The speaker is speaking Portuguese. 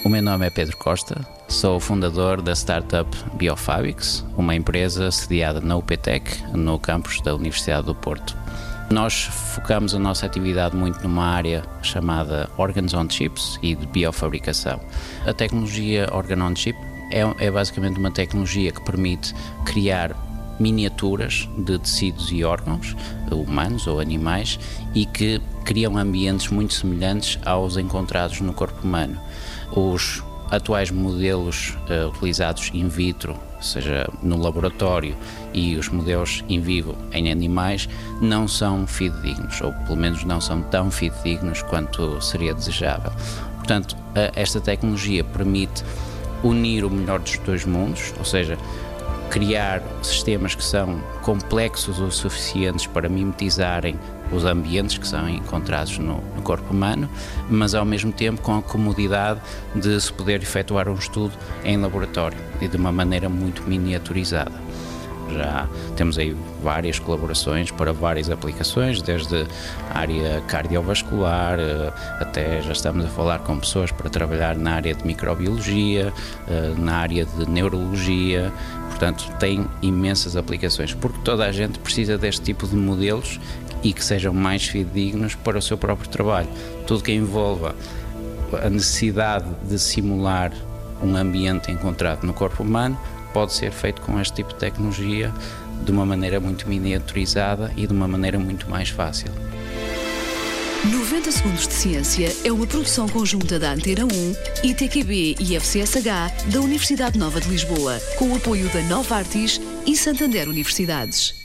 O meu nome é Pedro Costa, sou o fundador da startup Biofabrics, uma empresa sediada na UPTec, no campus da Universidade do Porto. Nós focamos a nossa atividade muito numa área chamada Organs on Chips e de biofabricação. A tecnologia Organ on Chip é basicamente uma tecnologia que permite criar miniaturas de tecidos e órgãos, humanos ou animais, e que criam ambientes muito semelhantes aos encontrados no corpo humano. Os atuais modelos utilizados in vitro, ou seja, no laboratório, e os modelos in vivo em animais não são fidedignos, ou pelo menos não são tão fidedignos quanto seria desejável. Portanto, esta tecnologia permite unir o melhor dos dois mundos, ou seja, criar sistemas que são complexos o suficientes para mimetizarem os ambientes que são encontrados no corpo humano, mas ao mesmo tempo com a comodidade de se poder efetuar um estudo em laboratório e de uma maneira muito miniaturizada. Já temos aí várias colaborações para várias aplicações, desde a área cardiovascular, até já estamos a falar com pessoas para trabalhar na área de microbiologia, na área de neurologia. Portanto, tem imensas aplicações, porque toda a gente precisa deste tipo de modelos e que sejam mais fidedignos para o seu próprio trabalho. Tudo que envolva a necessidade de simular um ambiente encontrado no corpo humano pode ser feito com este tipo de tecnologia de uma maneira muito miniaturizada e de uma maneira muito mais fácil. 90 Segundos de Ciência é uma produção conjunta da Antena 1, ITQB e FCSH da Universidade Nova de Lisboa, com o apoio da Novartis e Santander Universidades.